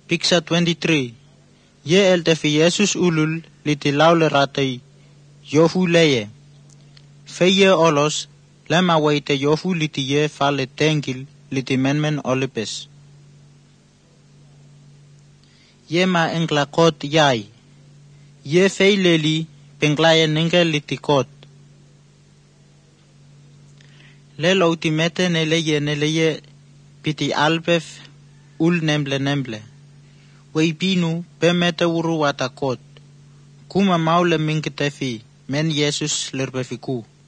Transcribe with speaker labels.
Speaker 1: Picture 23. Ye el tefi Jesus ulul liti laule ratei yofu leye. Feye olos lema waite yofu liti ye fale tengil liti menmen olipes. Ye ma engla kot yai. Ye fei leli penglaya nengel liti kot. Lelo ultimete neleye piti albef ul nemble. Weipinu pemete uru watakot. Kuma maule mingketefi men Jesus lerbefiku.